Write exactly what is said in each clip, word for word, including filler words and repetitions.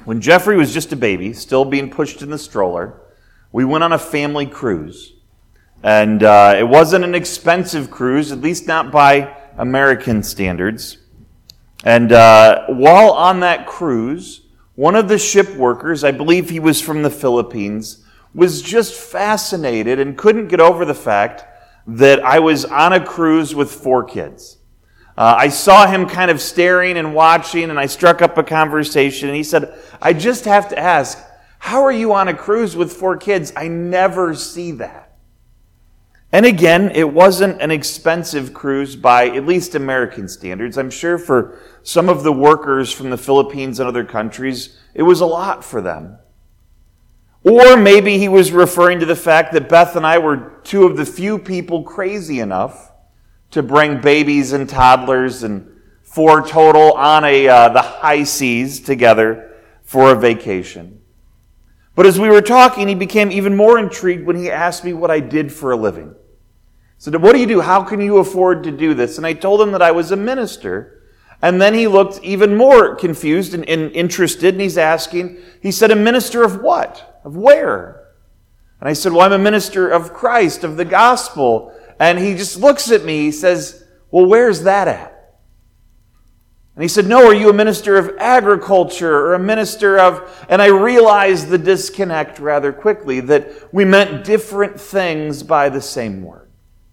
When Jeffrey was just a baby, still being pushed in the stroller, we went on a family cruise. And uh, it wasn't an expensive cruise, at least not by American standards. And uh, while on that cruise, one of the ship workers, I believe he was from the Philippines, was just fascinated and couldn't get over the fact that I was on a cruise with four kids. Uh, I saw him kind of staring and watching, and I struck up a conversation, and he said, I just have to ask, how are you on a cruise with four kids? I never see that. And again, it wasn't an expensive cruise by at least American standards. I'm sure for some of the workers from the Philippines and other countries, it was a lot for them. Or maybe he was referring to the fact that Beth and I were two of the few people crazy enough to bring babies and toddlers and four total on a uh, the high seas together for a vacation. But as we were talking, he became even more intrigued when he asked me what I did for a living. He said, what do you do? How can you afford to do this? And I told him that I was a minister. And then he looked even more confused and, and interested, and he's asking, he said, a minister of what? Of where? And I said, well, I'm a minister of Christ, of the gospel. And he just looks at me, he says, well, where's that at? And he said, no, are you a minister of agriculture or a minister of... And I realized the disconnect rather quickly, that we meant different things by the same word.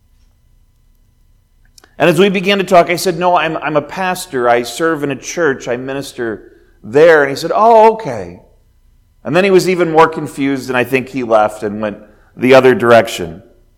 And as we began to talk, I said, no, I'm, I'm a pastor. I serve in a church. I minister there. And he said, oh, okay. And then he was even more confused, and I think he left and went the other direction.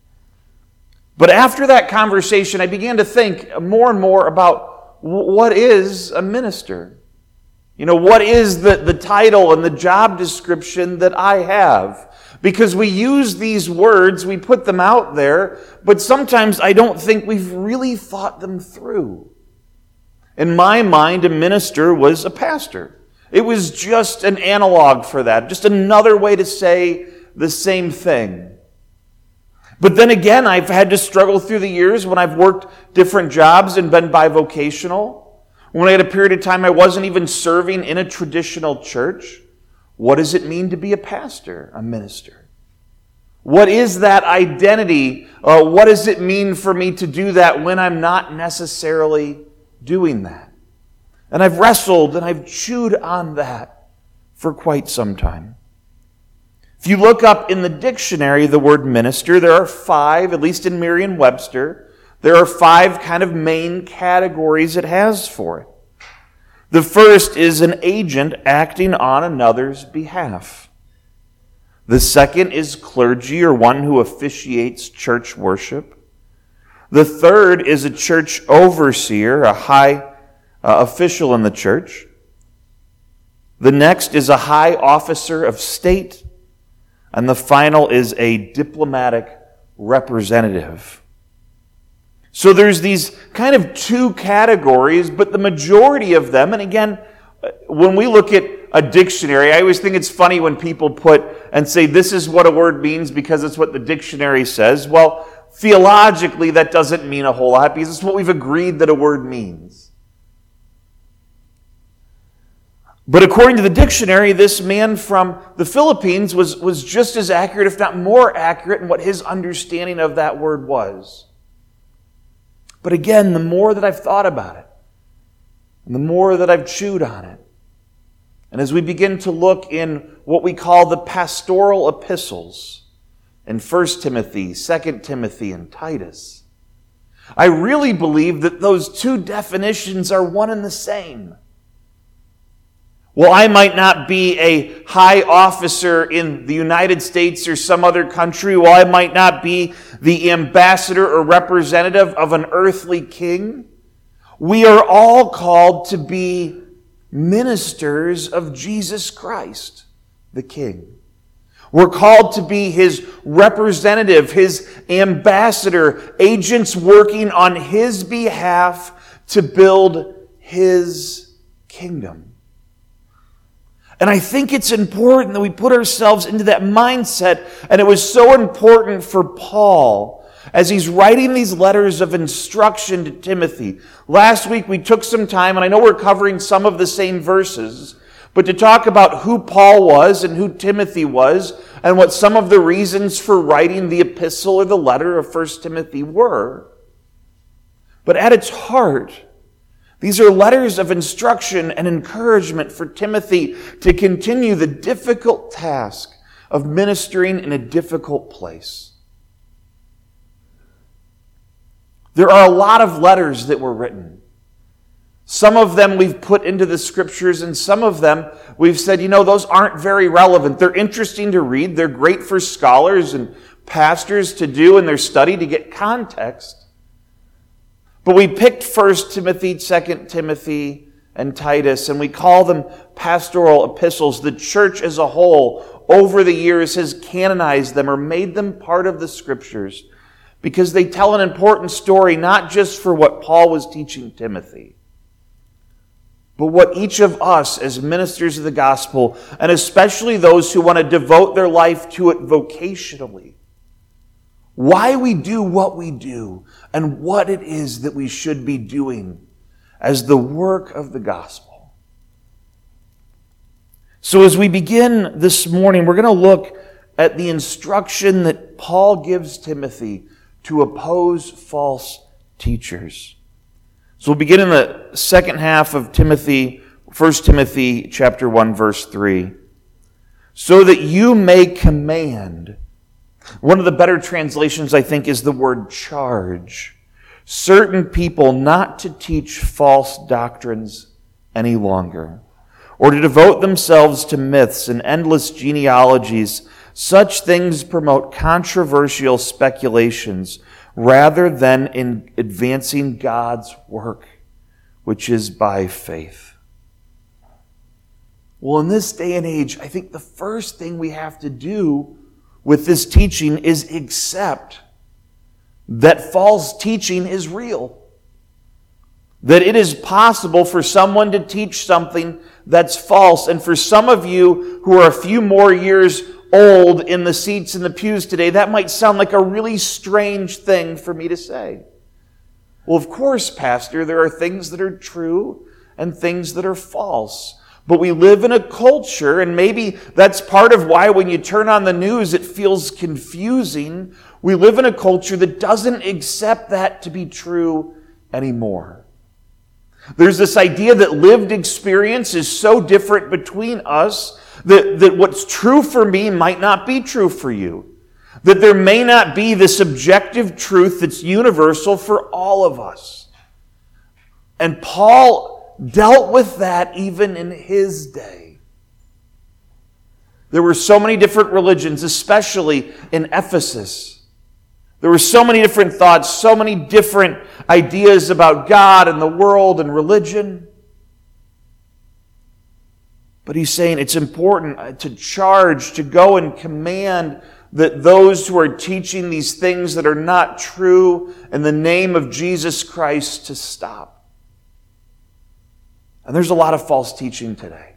But after that conversation, I began to think more and more about what is a minister. You know, what is the, the title and the job description that I have? Because we use these words, we put them out there, but sometimes I don't think we've really thought them through. In my mind, a minister was a pastor. It was just an analog for that, just another way to say the same thing. But then again, I've had to struggle through the years when I've worked different jobs and been bivocational. When I had a period of time I wasn't even serving in a traditional church. What does it mean to be a pastor, a minister? What is that identity? Uh, what does it mean for me to do that when I'm not necessarily doing that? And I've wrestled and I've chewed on that for quite some time. If you look up in the dictionary the word minister, there are five, at least in Merriam-Webster, there are five kind of main categories it has for it. The first is an agent acting on another's behalf. The second is clergy, or one who officiates church worship. The third is a church overseer, a high uh, official in the church. The next is a high officer of state. And the final is a diplomatic representative. So there's these kind of two categories, but the majority of them, and again, when we look at a dictionary, I always think it's funny when people put and say this is what a word means because it's what the dictionary says. Well, theologically, that doesn't mean a whole lot because it's what we've agreed that a word means. But according to the dictionary, this man from the Philippines was, was just as accurate, if not more accurate, in what his understanding of that word was. But again, the more that I've thought about it, and the more that I've chewed on it, and as we begin to look in what we call the pastoral epistles, in First Timothy, Second Timothy, and Titus, I really believe that those two definitions are one and the same. Well, I might not be a high officer in the United States or some other country. Well, I might not be the ambassador or representative of an earthly king. We are all called to be ministers of Jesus Christ, the King. We're called to be His representative, His ambassador, agents working on His behalf to build His kingdom. And I think it's important that we put ourselves into that mindset. And it was so important for Paul as he's writing these letters of instruction to Timothy. Last week we took some time, and I know we're covering some of the same verses, but to talk about who Paul was and who Timothy was and what some of the reasons for writing the epistle or the letter of First Timothy were. But at its heart, these are letters of instruction and encouragement for Timothy to continue the difficult task of ministering in a difficult place. There are a lot of letters that were written. Some of them we've put into the scriptures, and some of them we've said, you know, those aren't very relevant. They're interesting to read. They're great for scholars and pastors to do in their study to get context. But we picked First Timothy, Second Timothy, and Titus, and we call them pastoral epistles. The church as a whole, over the years, has canonized them or made them part of the scriptures because they tell an important story, not just for what Paul was teaching Timothy, but what each of us as ministers of the gospel, and especially those who want to devote their life to it vocationally, why we do what we do and what it is that we should be doing as the work of the gospel. So as we begin this morning, we're going to look at the instruction that Paul gives Timothy to oppose false teachers. So we'll begin in the second half of Timothy, First Timothy chapter one, verse three. So that you may command. One of the better translations, I think, is the word charge. Certain people not to teach false doctrines any longer, or to devote themselves to myths and endless genealogies. Such things promote controversial speculations rather than in advancing God's work, which is by faith. Well, in this day and age, I think the first thing we have to do with this teaching is accept that false teaching is real. That it is possible for someone to teach something that's false. And for some of you who are a few more years old in the seats in the pews today, that might sound like a really strange thing for me to say. Well, of course, Pastor, there are things that are true and things that are false. But we live in a culture, and maybe that's part of why when you turn on the news it feels confusing. We live in a culture that doesn't accept that to be true anymore. There's this idea that lived experience is so different between us that, that what's true for me might not be true for you. That there may not be this objective truth that's universal for all of us. And Paul dealt with that even in his day. There were so many different religions, especially in Ephesus. There were so many different thoughts, so many different ideas about God and the world and religion. But he's saying it's important to charge, to go and command that those who are teaching these things that are not true in the name of Jesus Christ to stop. And there's a lot of false teaching today.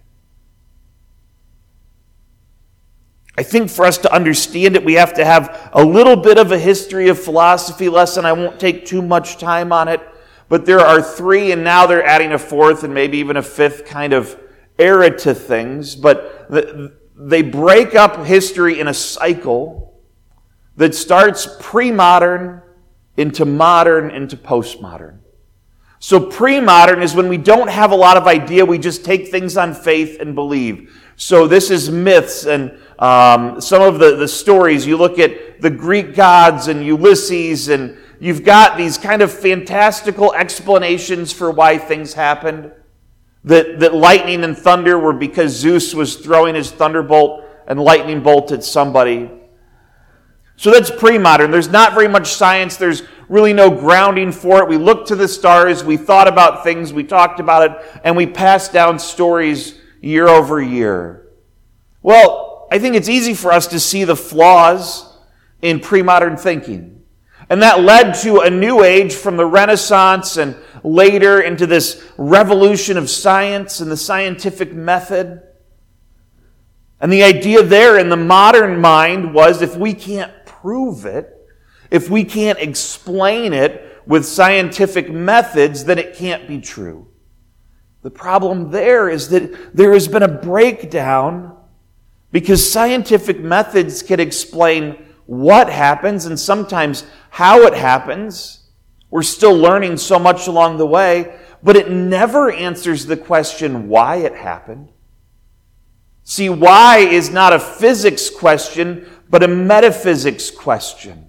I think for us to understand it, we have to have a little bit of a history of philosophy lesson. I won't take too much time on it, but there are three, and now they're adding a fourth and maybe even a fifth kind of era to things. But they break up history in a cycle that starts pre-modern into modern into postmodern. So pre-modern is when we don't have a lot of idea, we just take things on faith and believe. So this is myths and um, some of the, the stories. You look at the Greek gods and Ulysses, and you've got these kind of fantastical explanations for why things happened. That, that lightning and thunder were because Zeus was throwing his thunderbolt and lightning bolt at somebody. So that's pre-modern. There's not very much science. There's really no grounding for it. We looked to the stars, we thought about things, we talked about it, and we passed down stories year over year. Well, I think it's easy for us to see the flaws in pre-modern thinking. And that led to a new age from the Renaissance and later into this revolution of science and the scientific method. And the idea there in the modern mind was if we can't prove it, if we can't explain it with scientific methods, then it can't be true. The problem there is that there has been a breakdown because scientific methods can explain what happens and sometimes how it happens. We're still learning so much along the way, but it never answers the question why it happened. See, why is not a physics question, but a metaphysics question.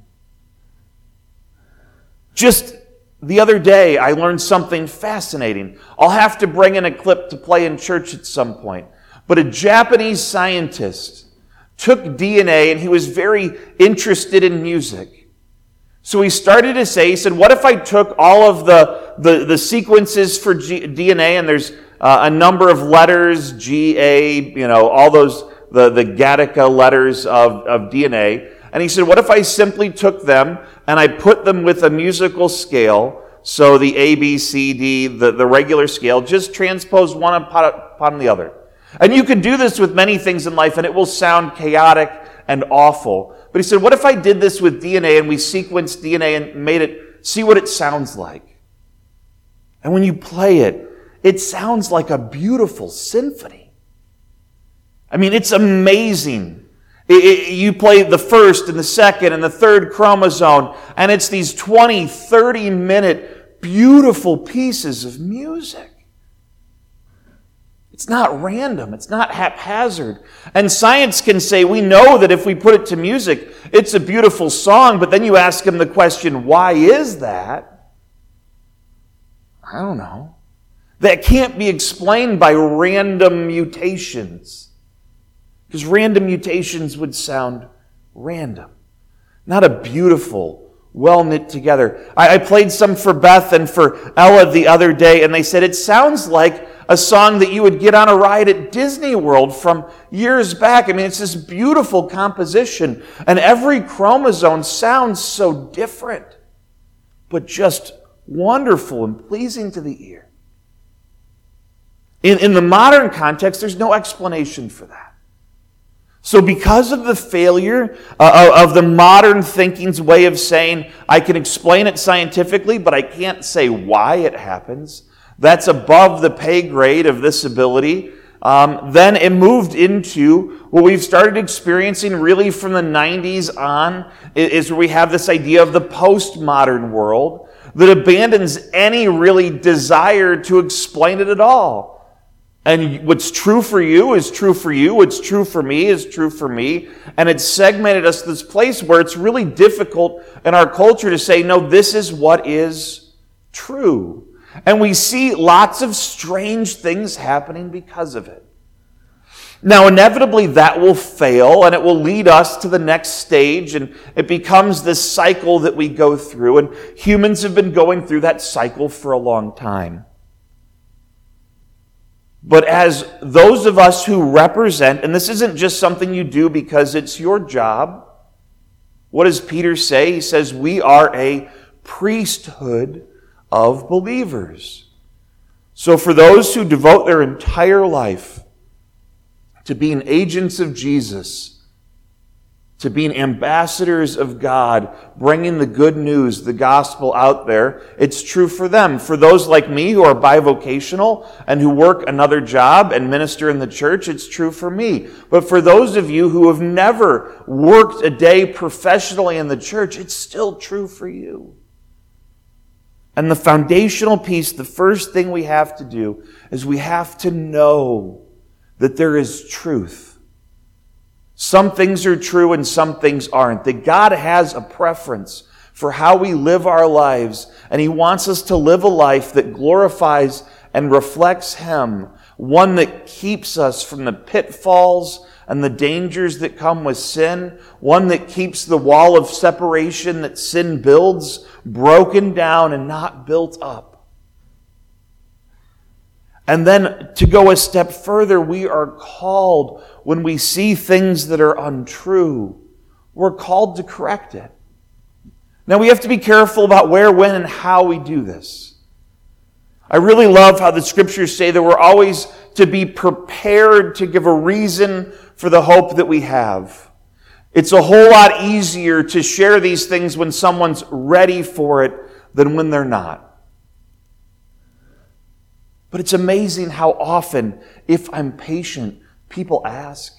Just the other day, I learned something fascinating. I'll have to bring in a clip to play in church at some point. But a Japanese scientist took D N A and he was very interested in music. So he started to say, he said, what if I took all of the, the, the sequences for G, D N A, and there's uh, a number of letters, G, A, you know, all those, the, the Gattaca letters of, of D N A. And he said, what if I simply took them and I put them with a musical scale, so the A, B, C, D, the, the regular scale, just transpose one upon, upon the other. And you can do this with many things in life, and it will sound chaotic and awful. But he said, what if I did this with D N A and we sequenced D N A and made it, see what it sounds like? And when you play it, it sounds like a beautiful symphony. I mean, it's amazing. It, it, you play the first and the second and the third chromosome, and it's these twenty, thirty minute beautiful pieces of music. It's not random. It's not haphazard. And science can say, we know that if we put it to music, it's a beautiful song, but then you ask them the question, why is that? I don't know. That can't be explained by random mutations. Because random mutations would sound random. Not a beautiful, well knit together. I, I played some for Beth and for Ella the other day, and they said, it sounds like a song that you would get on a ride at Disney World from years back. I mean, it's this beautiful composition, and every chromosome sounds so different, but just wonderful and pleasing to the ear. In, in the modern context, there's no explanation for that. So because of the failure uh, of the modern thinking's way of saying, I can explain it scientifically, but I can't say why it happens, that's above the pay grade of this ability. Um, then it moved into what we've started experiencing really from the nineties on, is where we have this idea of the postmodern world that abandons any really desire to explain it at all. And what's true for you is true for you. What's true for me is true for me. And it's segmented us to this place where it's really difficult in our culture to say, no, this is what is true. And we see lots of strange things happening because of it. Now, inevitably, that will fail, and it will lead us to the next stage, and it becomes this cycle that we go through, and humans have been going through that cycle for a long time. But as those of us who represent, and this isn't just something you do because it's your job, what does Peter say? He says, we are a priesthood of believers. So for those who devote their entire life to being agents of Jesus, to being ambassadors of God, bringing the good news, the gospel out there, it's true for them. For those like me who are bivocational and who work another job and minister in the church, it's true for me. But for those of you who have never worked a day professionally in the church, it's still true for you. And the foundational piece, the first thing we have to do is we have to know that there is truth. Some things are true and some things aren't. That God has a preference for how we live our lives, and He wants us to live a life that glorifies and reflects Him, one that keeps us from the pitfalls and the dangers that come with sin, one that keeps the wall of separation that sin builds broken down and not built up. And then to go a step further, we are called, when we see things that are untrue, we're called to correct it. Now we have to be careful about where, when, and how we do this. I really love how the scriptures say that we're always to be prepared to give a reason for the hope that we have. It's a whole lot easier to share these things when someone's ready for it than when they're not. But it's amazing how often, if I'm patient, people ask.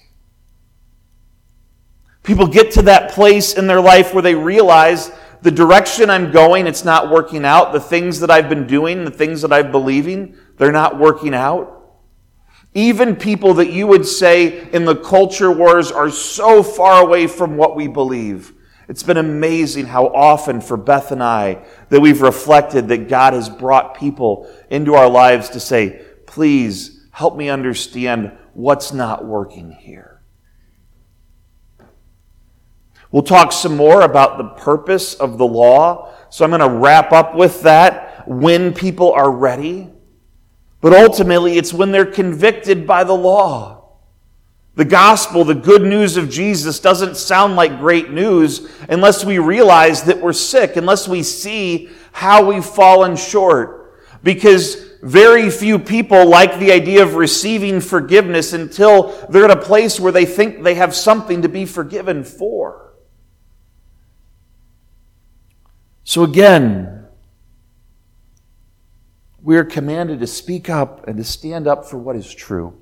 People get to that place in their life where they realize the direction I'm going, it's not working out. The things that I've been doing, the things that I'm believing, they're not working out. Even people that you would say in the culture wars are so far away from what we believe. It's been amazing how often for Beth and I that we've reflected that God has brought people into our lives to say, please help me understand what's not working here. We'll talk some more about the purpose of the law. So I'm going to wrap up with that. When people are ready. But ultimately, it's when they're convicted by the law. The gospel, the good news of Jesus, doesn't sound like great news unless we realize that we're sick, unless we see how we've fallen short. Because very few people like the idea of receiving forgiveness until they're at a place where they think they have something to be forgiven for. So again, we are commanded to speak up and to stand up for what is true.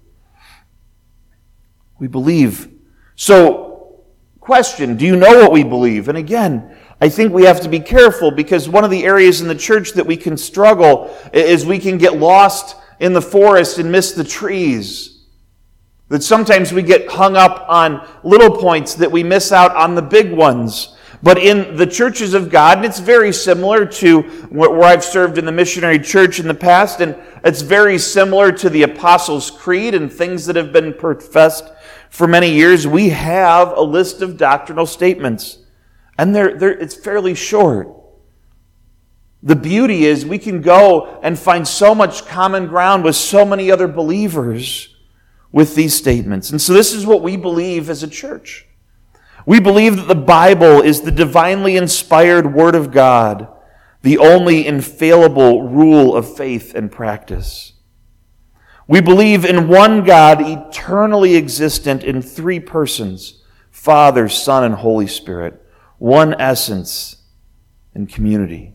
We believe. So, question, do you know what we believe? And again, I think we have to be careful because one of the areas in the church that we can struggle is we can get lost in the forest and miss the trees. That sometimes we get hung up on little points that we miss out on the big ones. But in the churches of God, and it's very similar to where I've served in the missionary church in the past, and it's very similar to the Apostles' Creed and things that have been professed for many years, we have a list of doctrinal statements. And they're, they're, it's fairly short. The beauty is we can go and find so much common ground with so many other believers with these statements. And so this is what we believe as a church. We believe that the Bible is the divinely inspired Word of God, the only infallible rule of faith and practice. We believe in one God, eternally existent in three persons, Father, Son, and Holy Spirit, one essence and community.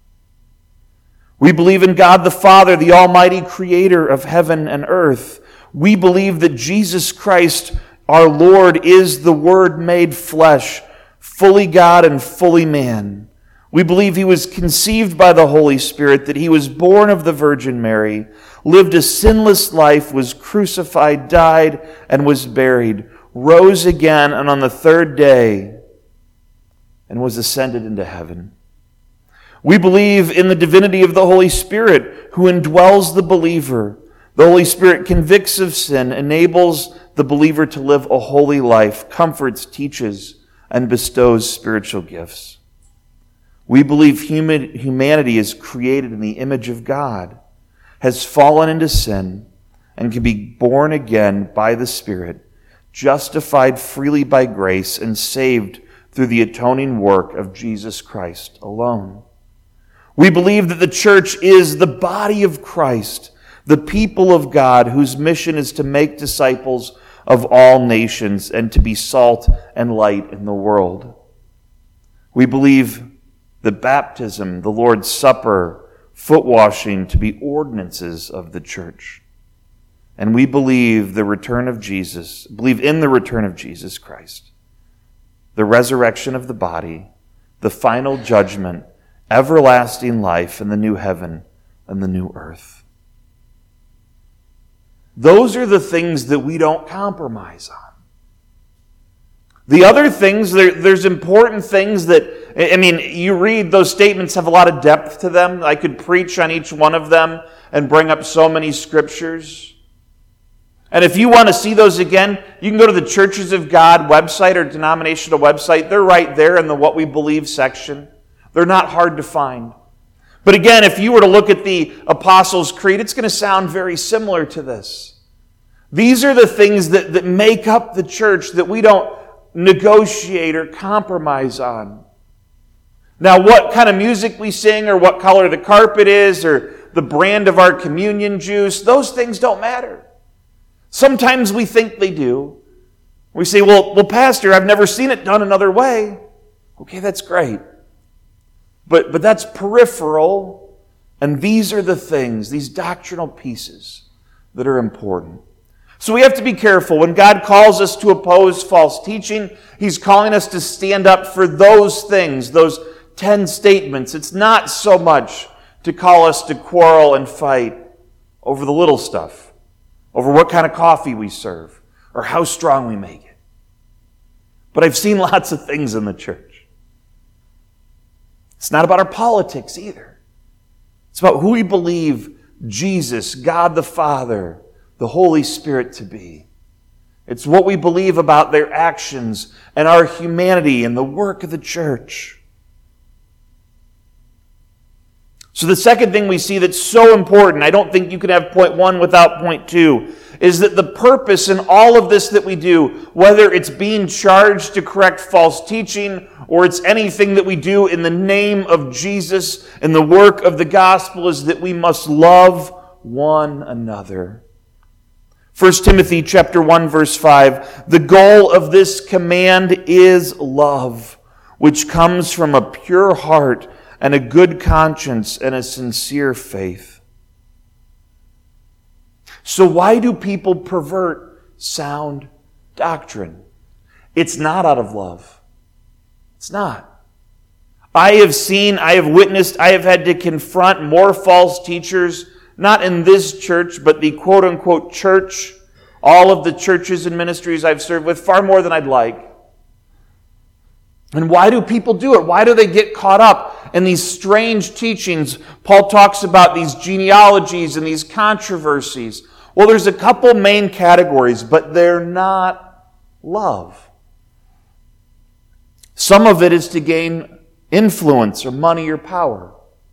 We believe in God the Father, the Almighty Creator of heaven and earth. We believe that Jesus Christ, our Lord, is the Word made flesh, fully God and fully man. We believe He was conceived by the Holy Spirit, that He was born of the Virgin Mary, lived a sinless life, was crucified, died, and was buried, rose again, and on the third day, and was ascended into heaven. We believe in the divinity of the Holy Spirit, who indwells the believer. The Holy Spirit convicts of sin, enables the believer to live a holy life, comforts, teaches, and bestows spiritual gifts. We believe human, humanity is created in the image of God, has fallen into sin, and can be born again by the Spirit, justified freely by grace, and saved through the atoning work of Jesus Christ alone. We believe that the church is the body of Christ, the people of God, whose mission is to make disciples of all nations and to be salt and light in the world. We believe that baptism, the Lord's Supper, foot washing to be ordinances of the church. And we believe the return of Jesus, believe in the return of Jesus Christ, the resurrection of the body, the final judgment, everlasting life, and the new heaven and the new earth. Those are the things that we don't compromise on. The other things, there, there's important things that, I mean, you read those statements have a lot of depth to them. I could preach on each one of them and bring up so many scriptures. And if you want to see those again, you can go to the Churches of God website or denominational website. They're right there in the What We Believe section. They're not hard to find. But again, if you were to look at the Apostles' Creed, it's going to sound very similar to this. These are the things that, that make up the church that we don't negotiate or compromise on. Now, what kind of music we sing or what color the carpet is or the brand of our communion juice, those things don't matter. Sometimes we think they do. We say, well, well, Pastor, I've never seen it done another way. Okay, that's great. But, but that's peripheral And these are the things, these doctrinal pieces that are important. So we have to be careful. When God calls us to oppose false teaching, He's calling us to stand up for those things, those ten statements. It's not so much to call us to quarrel and fight over the little stuff, over what kind of coffee we serve, or how strong we make it. But I've seen lots of things in the church. It's not about our politics either. It's about who we believe Jesus, God the Father, the Holy Spirit to be. It's what we believe about their actions and our humanity and the work of the church. So the second thing we see that's so important, I don't think you can have point one without point two, is that the purpose in all of this that we do, whether it's being charged to correct false teaching or it's anything that we do in the name of Jesus and the work of the gospel, is that we must love one another. First Timothy chapter one, verse five, the goal of this command is love, which comes from a pure heart and a good conscience and a sincere faith. So why do people pervert sound doctrine? It's not out of love. It's not. I have seen, I have witnessed, I have had to confront more false teachers, not in this church, but the quote-unquote church, all of the churches and ministries I've served with, far more than I'd like. And why do people do it? Why do they get caught up in these strange teachings? Paul talks about these genealogies and these controversies. Well, there's a couple main categories, but they're not love. Some of it is to gain influence or money or power.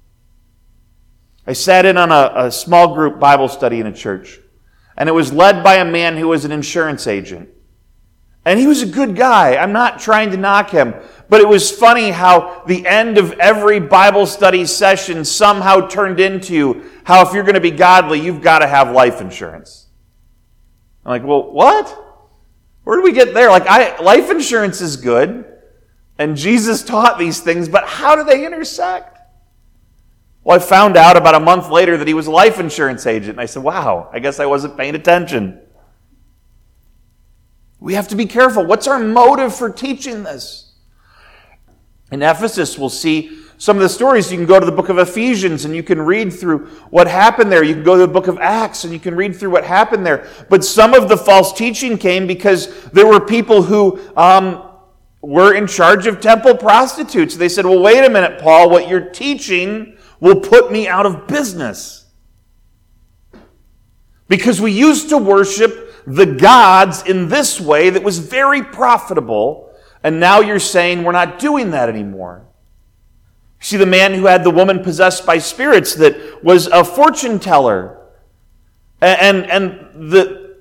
I sat in on a, a small group Bible study in a church, and it was led by a man who was an insurance agent. And he was a good guy. I'm not trying to knock him. But it was funny how the end of every Bible study session somehow turned into how if you're going to be godly, you've got to have life insurance. I'm like, well, what? Where do we get there? Like, I, life insurance is good, and Jesus taught these things, but how do they intersect? Well, I found out about a month later that he was a life insurance agent, and I said, wow, I guess I wasn't paying attention. We have to be careful. What's our motive for teaching this? In Ephesus, we'll see some of the stories. You can go to the book of Ephesians and you can read through what happened there. You can go to the book of Acts and you can read through what happened there. But some of the false teaching came because there were people who um, were in charge of temple prostitutes. They said, well, wait a minute, Paul, what you're teaching will put me out of business. Because we used to worship the gods in this way that was very profitable, and now you're saying we're not doing that anymore. See, the man who had the woman possessed by spirits that was a fortune teller, and, and the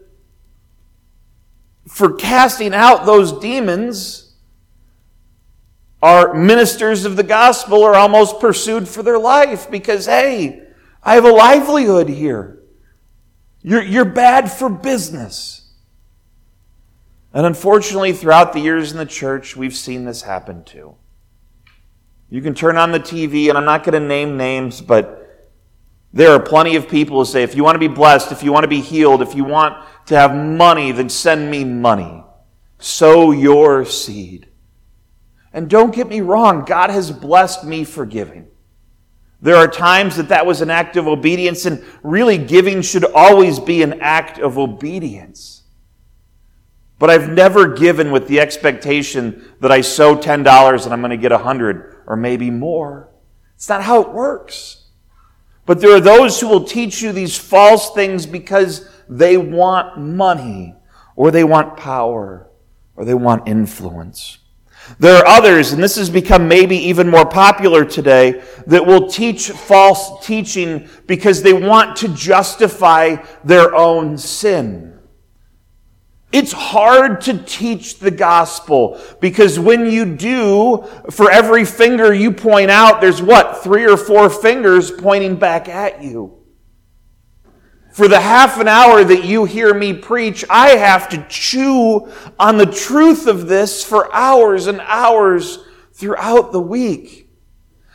for casting out those demons, our ministers of the gospel are almost pursued for their life because, hey, I have a livelihood here. You're, you're bad for business. And unfortunately, throughout the years in the church, we've seen this happen too. You can turn on the T V, and I'm not going to name names, but there are plenty of people who say, if you want to be blessed, if you want to be healed, if you want to have money, then send me money. Sow your seed. And don't get me wrong, God has blessed me for giving. There are times that that was an act of obedience, and really giving should always be an act of obedience. But I've never given with the expectation that I sow ten dollars and I'm going to get one hundred dollars or maybe more. It's not how it works. But there are those who will teach you these false things because they want money, or they want power, or they want influence. There are others, and this has become maybe even more popular today, that will teach false teaching because they want to justify their own sin. It's hard to teach the gospel because when you do, for every finger you point out, there's what? Three or four fingers pointing back at you. For the half an hour that you hear me preach, I have to chew on the truth of this for hours and hours throughout the week.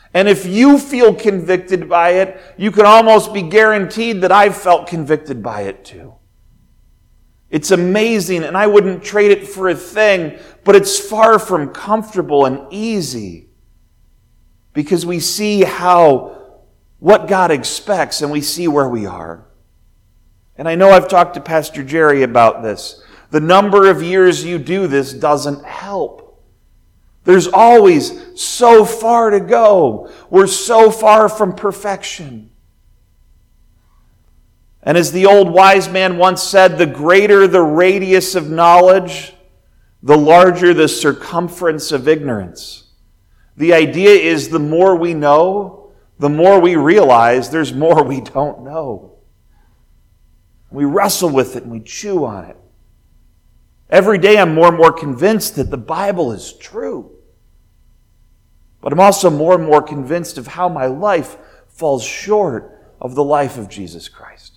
And if you feel convicted by it, you can almost be guaranteed that I've felt convicted by it too. It's amazing, and I wouldn't trade it for a thing, but it's far from comfortable and easy because we see how, what God expects, and we see where we are. And I know I've talked to Pastor Jerry about this. The number of years you do this doesn't help. There's always so far to go. We're so far from perfection. And as the old wise man once said, the greater the radius of knowledge, the larger the circumference of ignorance. The idea is the more we know, the more we realize there's more we don't know. We wrestle with it and we chew on it. Every day I'm more and more convinced that the Bible is true. But I'm also more and more convinced of how my life falls short of the life of Jesus Christ.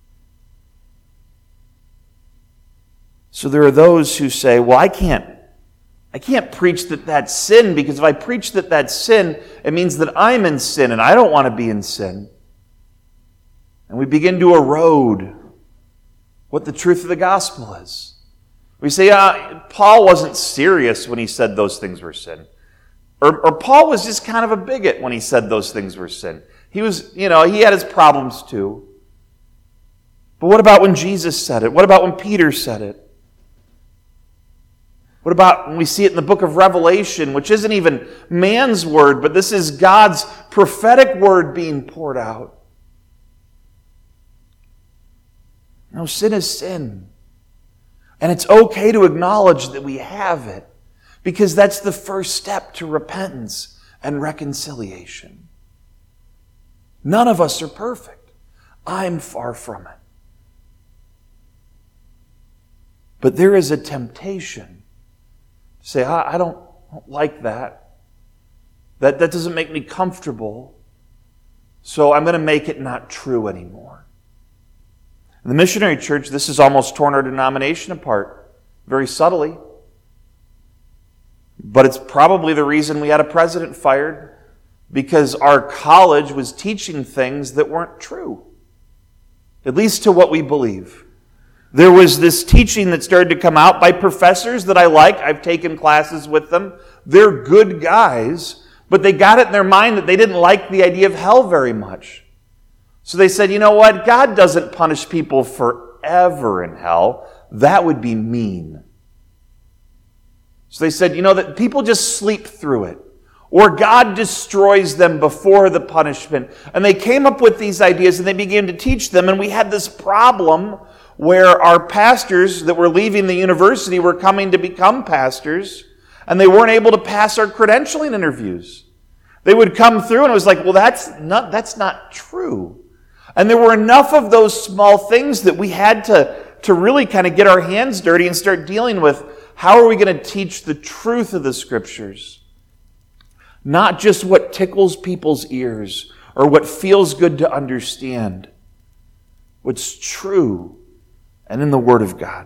So there are those who say, well, I can't, I can't preach that that's sin, because if I preach that that's sin, it means that I'm in sin, and I don't want to be in sin. And we begin to erode what the truth of the gospel is. We say, uh, Paul wasn't serious when he said those things were sin. Or, or Paul was just kind of a bigot when he said those things were sin. He was, you know, he had his problems too. But what about when Jesus said it? What about when Peter said it? What about when we see it in the book of Revelation, which isn't even man's word, but this is God's prophetic word being poured out? No, sin is sin. And it's okay to acknowledge that we have it, because that's the first step to repentance and reconciliation. None of us are perfect. I'm far from it. But there is a temptation to say, I don't like that. That, that doesn't make me comfortable, so I'm going to make it not true anymore. In the missionary church, this has almost torn our denomination apart, very subtly. But it's probably the reason we had a president fired, because our college was teaching things that weren't true, at least to what we believe. There was this teaching that started to come out by professors that I like. I've taken classes with them. They're good guys, but they got it in their mind that they didn't like the idea of hell very much. So they said, you know what? God doesn't punish people forever in hell. That would be mean. So they said, you know, that people just sleep through it. Or God destroys them before the punishment. And they came up with these ideas and they began to teach them. And we had this problem where our pastors that were leaving the university were coming to become pastors. And they weren't able to pass our credentialing interviews. They would come through and it was like, well, that's not, that's not true. And there were enough of those small things that we had to, to really kind of get our hands dirty and start dealing with. How are we going to teach the truth of the Scriptures? Not just what tickles people's ears or what feels good to understand. What's true and in the Word of God.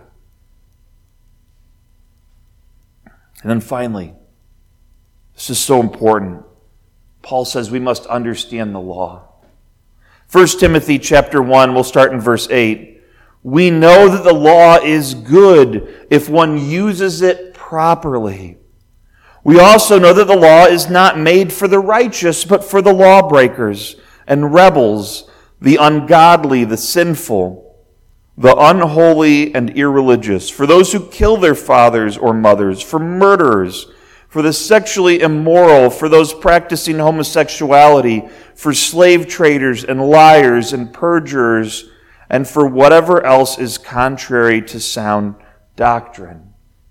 And then finally, this is so important. Paul says we must understand the law. First Timothy chapter one, we'll start in verse eight. We know that the law is good if one uses it properly. We also know that the law is not made for the righteous, but for the lawbreakers and rebels, the ungodly, the sinful, the unholy and irreligious, for those who kill their fathers or mothers, for murderers, for the sexually immoral, for those practicing homosexuality, for slave traders and liars and perjurers, and for whatever else is contrary to sound doctrine.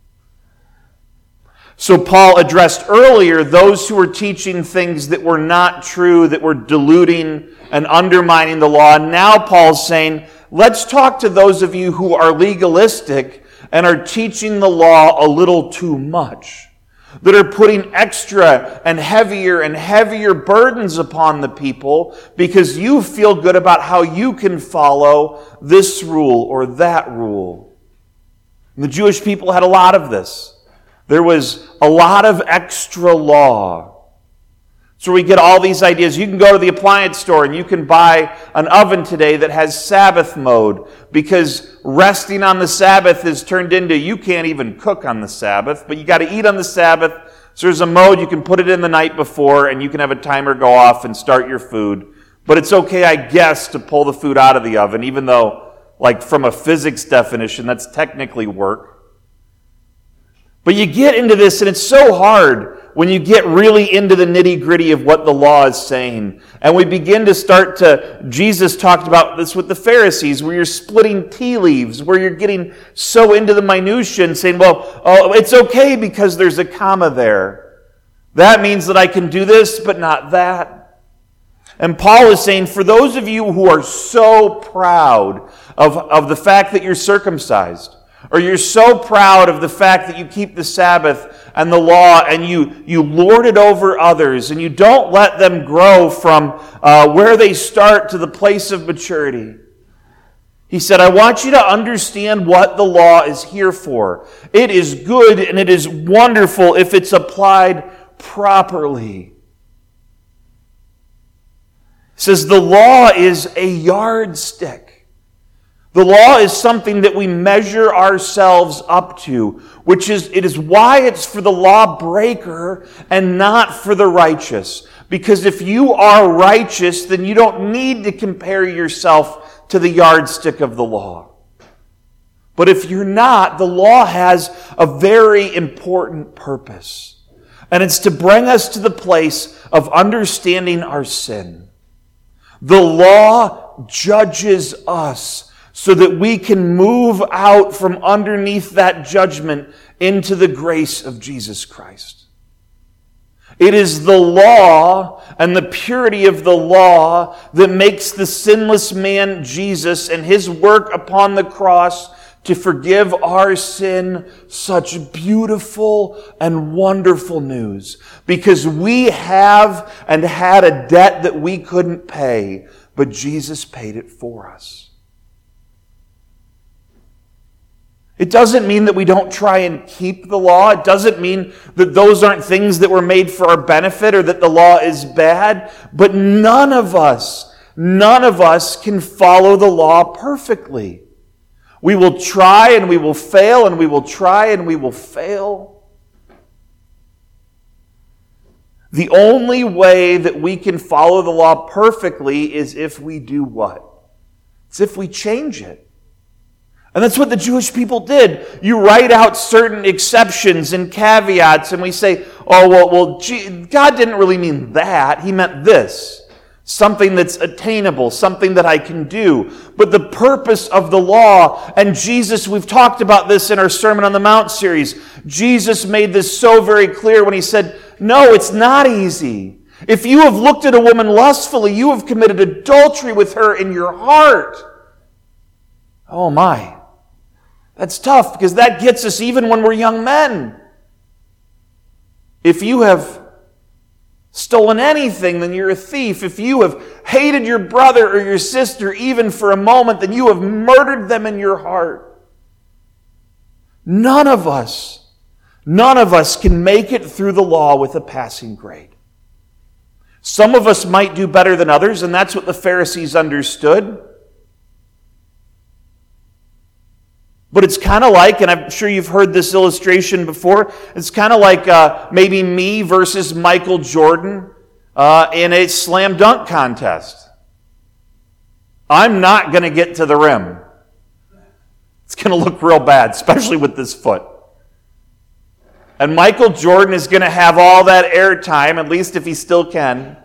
So Paul addressed earlier those who were teaching things that were not true, that were diluting and undermining the law. And now Paul's saying, let's talk to those of you who are legalistic and are teaching the law a little too much, that are putting extra and heavier and heavier burdens upon the people because you feel good about how you can follow this rule or that rule. And the Jewish people had a lot of this. There was a lot of extra law. So we get all these ideas. You can go to the appliance store and you can buy an oven today that has Sabbath mode, because resting on the Sabbath is turned into you can't even cook on the Sabbath, but you got to eat on the Sabbath. So there's a mode you can put it in the night before and you can have a timer go off and start your food. But it's okay, I guess, to pull the food out of the oven, even though, like from a physics definition, that's technically work. But you get into this and it's so hard when you get really into the nitty-gritty of what the law is saying. And we begin to start to, Jesus talked about this with the Pharisees, where you're splitting tea leaves, where you're getting so into the minutiae and saying, well, oh, it's okay because there's a comma there. That means that I can do this, but not that. And Paul is saying, for those of you who are so proud of, of the fact that you're circumcised, or you're so proud of the fact that you keep the Sabbath and the law and you, you lord it over others and you don't let them grow from uh, where they start to the place of maturity. He said, I want you to understand what the law is here for. It is good and it is wonderful if it's applied properly. He says the law is a yardstick. The law is something that we measure ourselves up to, which is, it is why it's for the lawbreaker and not for the righteous. Because if you are righteous, then you don't need to compare yourself to the yardstick of the law. But if you're not, the law has a very important purpose. And it's to bring us to the place of understanding our sin. The law judges us, so that we can move out from underneath that judgment into the grace of Jesus Christ. It is the law and the purity of the law that makes the sinless man Jesus and his work upon the cross to forgive our sin such beautiful and wonderful news. Because we have and had a debt that we couldn't pay, but Jesus paid it for us. It doesn't mean that we don't try and keep the law. It doesn't mean that those aren't things that were made for our benefit or that the law is bad. But none of us, none of us can follow the law perfectly. We will try and we will fail and we will try and we will fail. The only way that we can follow the law perfectly is if we do what? It's if we change it. And that's what the Jewish people did. You write out certain exceptions and caveats, and we say, oh, well, well, gee, God didn't really mean that. He meant this. Something that's attainable, something that I can do. But the purpose of the law, and Jesus, we've talked about this in our Sermon on the Mount series. Jesus made this so very clear when he said, no, it's not easy. If you have looked at a woman lustfully, you have committed adultery with her in your heart. Oh my. That's tough because that gets us even when we're young men. If you have stolen anything, then you're a thief. If you have hated your brother or your sister even for a moment, then you have murdered them in your heart. None of us, none of us can make it through the law with a passing grade. Some of us might do better than others, and that's what the Pharisees understood. But it's kind of like, and I'm sure you've heard this illustration before, it's kind of like uh, maybe me versus Michael Jordan uh, in a slam dunk contest. I'm not going to get to the rim. It's going to look real bad, especially with this foot. And Michael Jordan is going to have all that air time, at least if he still can.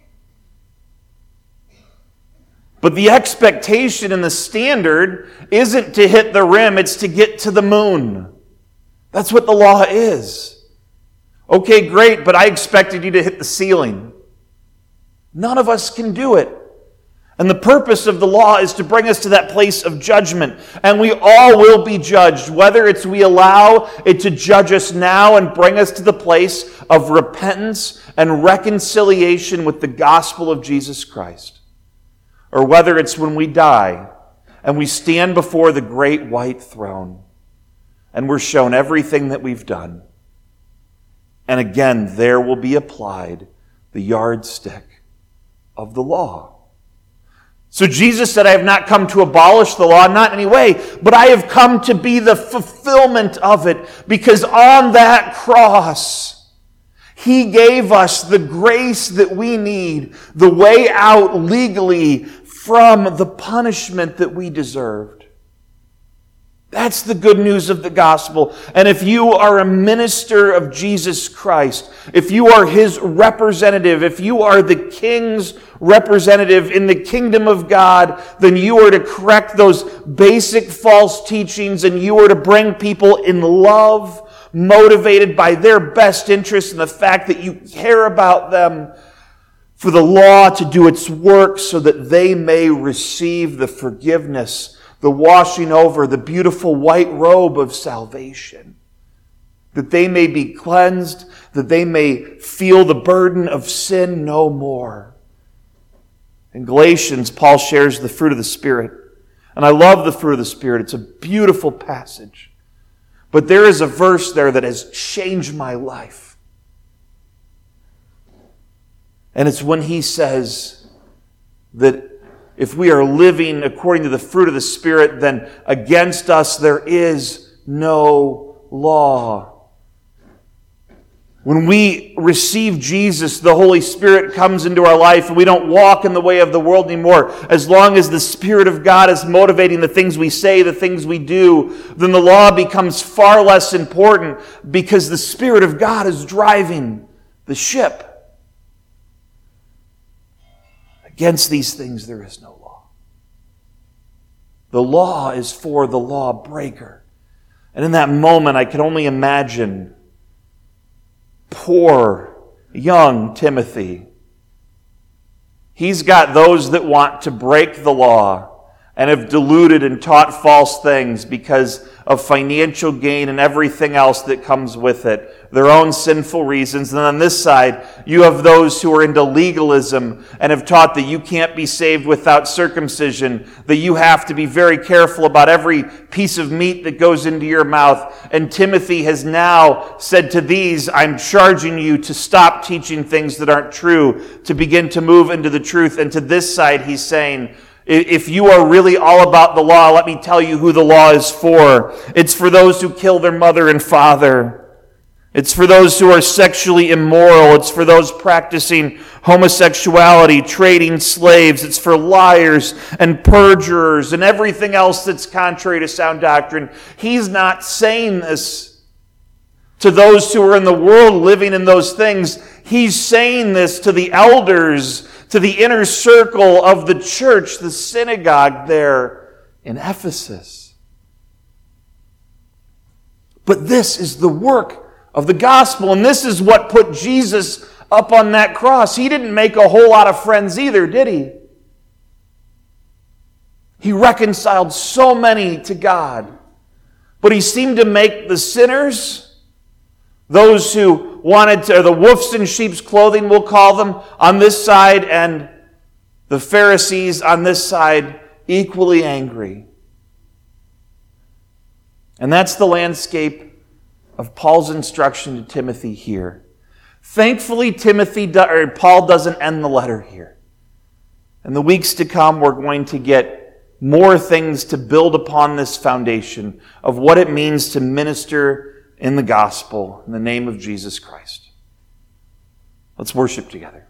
But the expectation and the standard isn't to hit the rim, it's to get to the moon. That's what the law is. Okay, great, but I expected you to hit the ceiling. None of us can do it. And the purpose of the law is to bring us to that place of judgment. And we all will be judged, whether it's we allow it to judge us now and bring us to the place of repentance and reconciliation with the gospel of Jesus Christ. Or whether it's when we die and we stand before the great white throne and we're shown everything that we've done. And again, there will be applied the yardstick of the law. So Jesus said, I have not come to abolish the law, not in any way, but I have come to be the fulfillment of it, because on that cross, He gave us the grace that we need, the way out legally from the punishment that we deserved. That's the good news of the gospel. And if you are a minister of Jesus Christ, if you are His representative, if you are the King's representative in the kingdom of God, then you are to correct those basic false teachings, and you are to bring people in love, motivated by their best interest and the fact that you care about them, for the law to do its work so that they may receive the forgiveness, the washing over, the beautiful white robe of salvation. That they may be cleansed, that they may feel the burden of sin no more. In Galatians, Paul shares the fruit of the Spirit. And I love the fruit of the Spirit. It's a beautiful passage. But there is a verse there that has changed my life. And it's when he says that if we are living according to the fruit of the Spirit, then against us there is no law. When we receive Jesus, the Holy Spirit comes into our life and we don't walk in the way of the world anymore. As long as the Spirit of God is motivating the things we say, the things we do, then the law becomes far less important because the Spirit of God is driving the ship. Against these things there is no law. The law is for the lawbreaker. And in that moment I can only imagine poor, young Timothy. He's got those that want to break the law and have deluded and taught false things because of financial gain and everything else that comes with it, their own sinful reasons. And on this side, you have those who are into legalism and have taught that you can't be saved without circumcision, that you have to be very careful about every piece of meat that goes into your mouth. And Timothy has now said to these, I'm charging you to stop teaching things that aren't true, to begin to move into the truth. And to this side, he's saying, if you are really all about the law, let me tell you who the law is for. It's for those who kill their mother and father. It's for those who are sexually immoral. It's for those practicing homosexuality, trading slaves. It's for liars and perjurers and everything else that's contrary to sound doctrine. He's not saying this to those who are in the world living in those things. He's saying this to the elders, to the inner circle of the church, the synagogue there in Ephesus. But this is the work of the gospel, and this is what put Jesus up on that cross. He didn't make a whole lot of friends either, did he? He reconciled so many to God, but he seemed to make the sinners, those who wanted to, or the wolves in sheep's clothing, we'll call them, on this side, and the Pharisees on this side, equally angry. And that's the landscape of Paul's instruction to Timothy here. Thankfully, Timothy, or Paul doesn't end the letter here. In the weeks to come, we're going to get more things to build upon this foundation of what it means to minister in the gospel, in the name of Jesus Christ. Let's worship together.